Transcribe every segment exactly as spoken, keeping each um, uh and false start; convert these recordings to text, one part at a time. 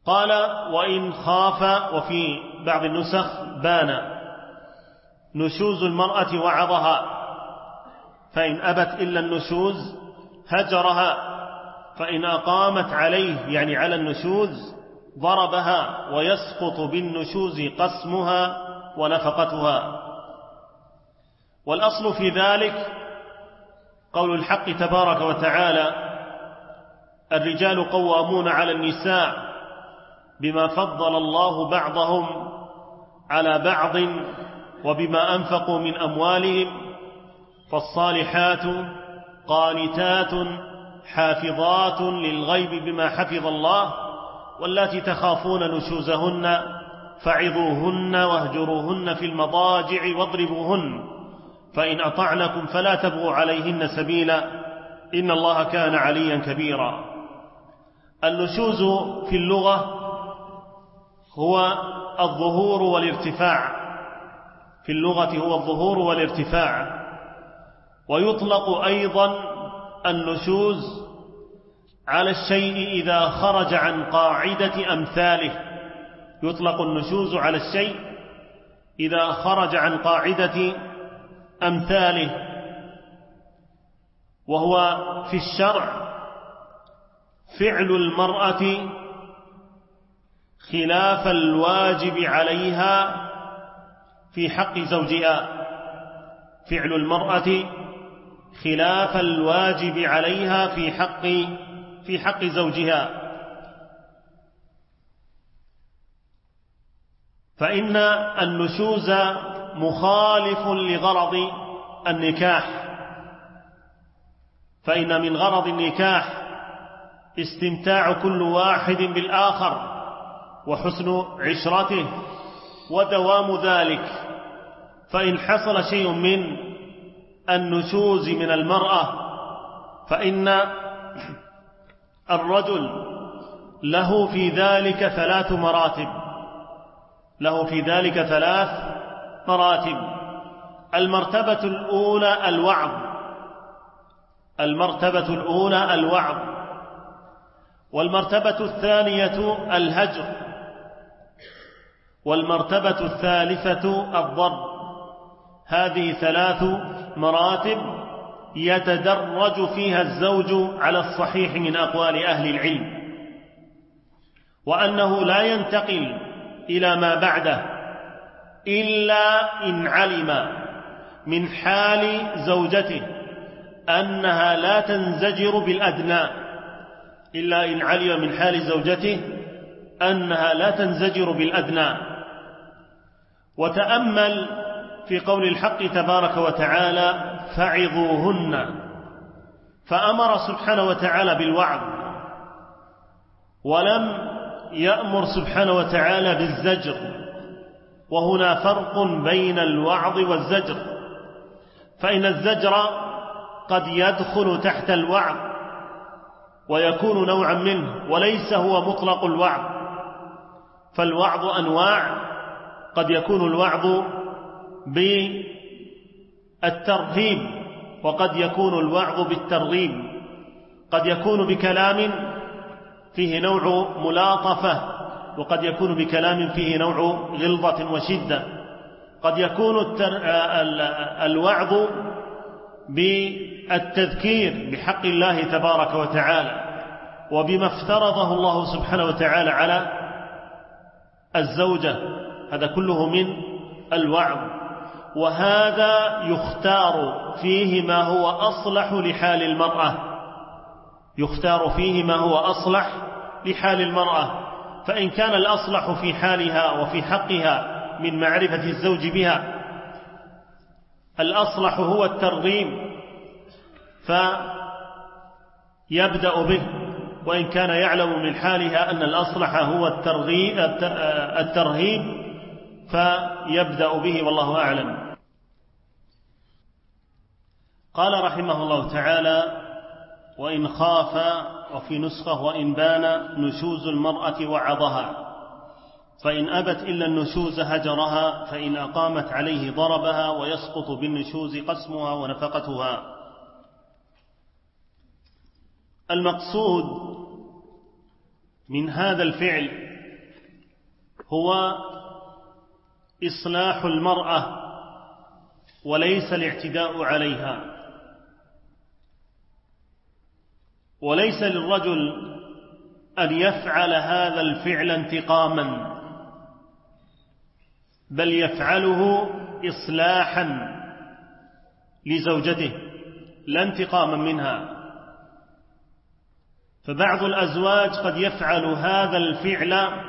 قال وإن خاف، وفي بعض النسخ بان نشوز المرأة وعظها، فإن أبت إلا النشوز هجرها، فإن أقامت عليه يعني على النشوز ضربها، ويسقط بالنشوز قسمها ونفقتها. والأصل في ذلك قول الحق تبارك وتعالى: الرجال قوامون على النساء بما فضل الله بعضهم على بعض وبما أنفقوا من أموالهم، فالصالحات قانتات حافظات للغيب بما حفظ الله، واللاتي تخافون نشوزهن فعظوهن واهجروهن في المضاجع واضربوهن، فإن أطعنكم فلا تبغوا عليهن سبيلا إن الله كان عليا كبيرا. النشوز في اللغة هو الظهور والارتفاع، في اللغة هو الظهور والارتفاع. ويطلق أيضا النشوز على الشيء إذا خرج عن قاعدة أمثاله، يطلق النشوز على الشيء إذا خرج عن قاعدة أمثاله، وهو في الشرع فعل المرأة خلاف الواجب عليها في حق زوجها، فعل المرأة خلاف الواجب عليها في حق في حق زوجها. فإن النشوز مخالف لغرض النكاح، فإن من غرض النكاح استمتاع كل واحد بالآخر وحسن عشرته ودوام ذلك. فإن حصل شيء من النشوز من المرأة فإن الرجل له في ذلك ثلاث مراتب، له في ذلك ثلاث مراتب. المرتبة الأولى الوعظ، المرتبة الأولى الوعظ، والمرتبة الثانية الهجر، والمرتبة الثالثة الضرب. هذه ثلاث مراتب يتدرج فيها الزوج على الصحيح من أقوال أهل العلم، وأنه لا ينتقل إلى ما بعده إلا إن علم من حال زوجته أنها لا تنزجر بالأدنى، إلا إن علم من حال زوجته أنها لا تنزجر بالأدنى. وتأمل في قول الحق تبارك وتعالى: فعظوهن، فأمر سبحانه وتعالى بالوعظ، ولم يأمر سبحانه وتعالى بالزجر، وهنا فرق بين الوعظ والزجر، فإن الزجر قد يدخل تحت الوعظ ويكون نوعا منه، وليس هو مطلق الوعظ. فالوعظ أنواع، قد يكون الوعظ بالترهيب، وقد يكون الوعظ بالترغيب، قد يكون بكلام فيه نوع ملاطفة، وقد يكون بكلام فيه نوع غلظة وشدة، قد يكون الوعظ بالتذكير بحق الله تبارك وتعالى وبما افترضه الله سبحانه وتعالى على الزوجة، هذا كله من الوعظ. وهذا يختار فيه ما هو أصلح لحال المرأة، يختار فيه ما هو أصلح لحال المرأة. فإن كان الأصلح في حالها وفي حقها من معرفة الزوج بها الأصلح هو الترغيب فيبدأ به، وإن كان يعلم من حالها أن الأصلح هو الترهيب فيبدأ به، والله أعلم. قال رحمه الله تعالى: وإن خاف، وفي نسخة وإن بان نشوز المرأة وعظها، فإن أبت إلا النشوز هجرها، فإن أقامت عليه ضربها، ويسقط بالنشوز قسمها ونفقتها. المقصود من هذا الفعل هو إصلاح المرأة وليس الاعتداء عليها. وليس للرجل أن يفعل هذا الفعل انتقاما، بل يفعله إصلاحا لزوجته لا انتقاما منها. فبعض الأزواج قد يفعل هذا الفعل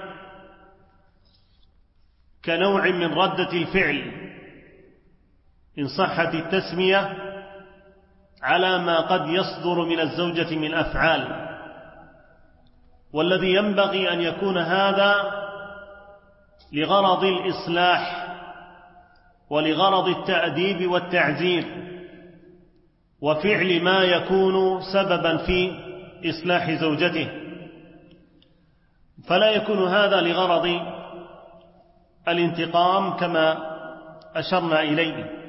كنوع من ردة الفعل إن صحت التسمية على ما قد يصدر من الزوجة من أفعال، والذي ينبغي أن يكون هذا لغرض الإصلاح ولغرض التأديب والتعزير وفعل ما يكون سببا في إصلاح زوجته، فلا يكون هذا لغرض الانتقام كما أشرنا إليه.